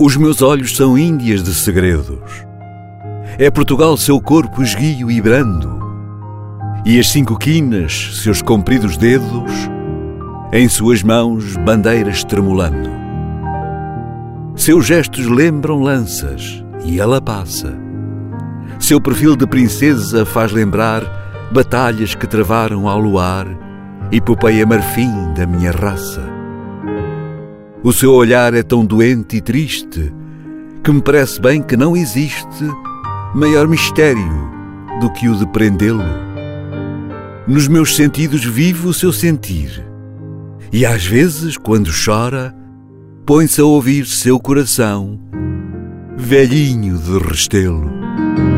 Os meus olhos são índias de segredos. É Portugal seu corpo esguio e brando, e as 5 quinas, seus compridos dedos, em suas mãos bandeiras tremulando. Seus gestos lembram lanças, e ela passa. Seu perfil de princesa faz lembrar batalhas que travaram ao luar, epopeia marfim da minha raça. O seu olhar é tão doente e triste que me parece bem que não existe maior mistério do que o de prendê-lo. Nos meus sentidos vivo o seu sentir, e às vezes, quando chora, põe-se a ouvir seu coração, velhinho de Restelo.